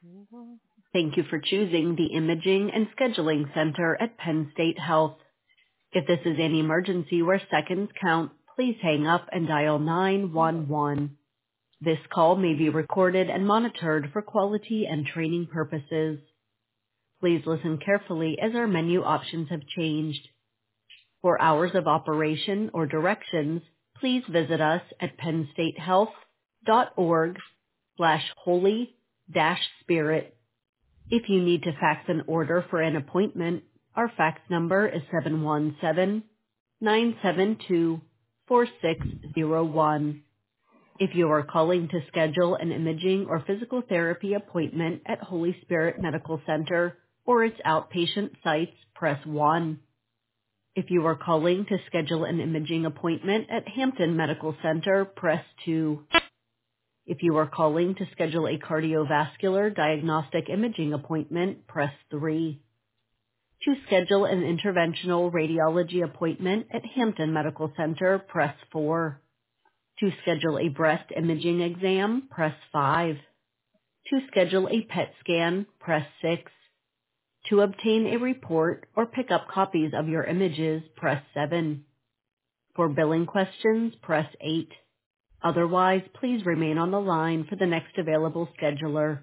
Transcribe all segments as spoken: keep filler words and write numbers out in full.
Thank you for choosing the Imaging and Scheduling Center at Penn State Health. If this is an emergency where seconds count, please hang up and dial nine one one. This call may be recorded and monitored for quality and training purposes. Please listen carefully as our menu options have changed. For hours of operation or directions, please visit us at pennstatehealth.org slash holy dash spirit. If you need to fax an order for an appointment, our fax number is seven one seven, nine seven two, four six zero one. If you are calling to schedule an imaging or physical therapy appointment at Holy Spirit Medical Center or its outpatient sites, press one. If you are calling to schedule an imaging appointment at Hampton Medical Center, press two. If you are calling to schedule a cardiovascular diagnostic imaging appointment, press three. To schedule an interventional radiology appointment at Hampton Medical Center, press four. To schedule a breast imaging exam, press five. To schedule a P E T scan, press six. To obtain a report or pick up copies of your images, press seven. For billing questions, press eight. Otherwise, please remain on the line for the next available scheduler.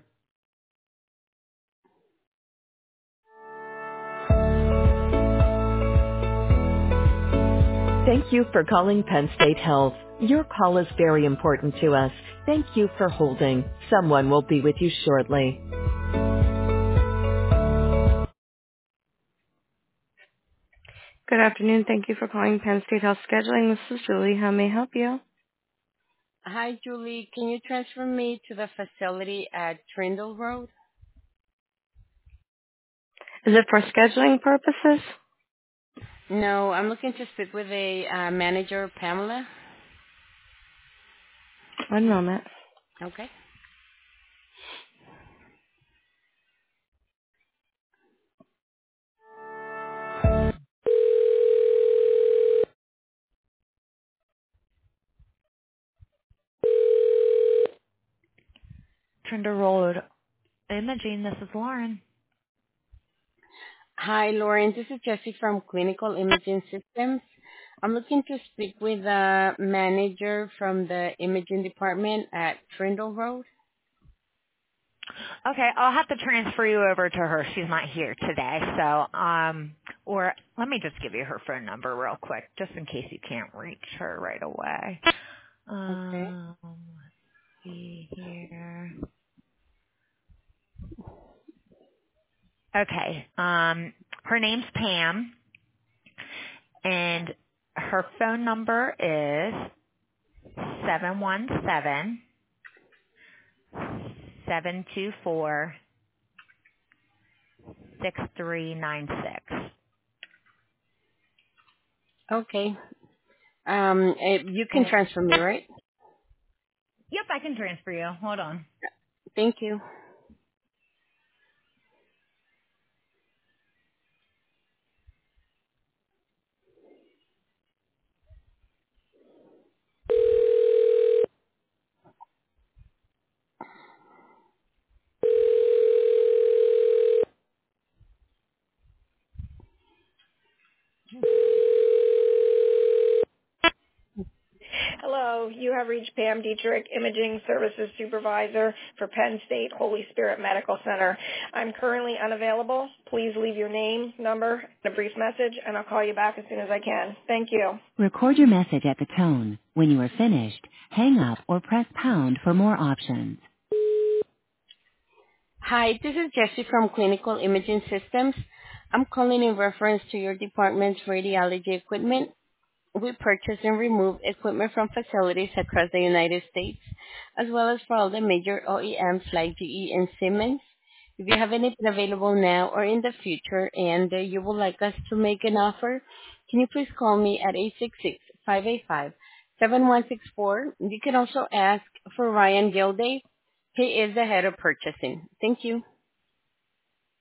Thank you for calling Penn State Health. Your call is very important to us. Thank you for holding. Someone will be with you shortly. Good afternoon. Thank you for calling Penn State Health Scheduling. This is Julie. How may I help you? Hi, Julie. Can you transfer me to the facility at Trindle Road? Is it for scheduling purposes? No, I'm looking to speak with a uh, manager, Pamela. One moment. Okay. Trinder Road Imaging. This is Lauren. Hi, Lauren. This is Jessie from Clinical Imaging Systems. I'm looking to speak with a manager from the imaging department at Trindle Road. Okay, I'll have to transfer you over to her. She's not here today, so um, or let me just give you her phone number real quick, just in case you can't reach her right away. Okay. Um, let's see here. Okay, um, her name's Pam, and her phone number is seven one seven, seven two four, six three nine six. Okay. Um, eh, you can transfer me, right? Yep, I can transfer you. Hold on. Thank you. Hello, you have reached Pam Dietrich, Imaging Services Supervisor for Penn State Holy Spirit Medical Center. I'm currently unavailable. Please leave your name, number, and a brief message, and I'll call you back as soon as I can. Thank you. Record your message at the tone. When you are finished, hang up or press pound for more options. Hi, this is Jessie from Clinical Imaging Systems. I'm calling in reference to your department's radiology equipment. We purchase and remove equipment from facilities across the United States, as well as for all the major O E Ms like G E and Siemens. If you have anything available now or in the future and uh, you would like us to make an offer, can you please call me at eight six six, five eight five, seven one six four. You can also ask for Ryan Gilday. He is the head of purchasing. Thank you.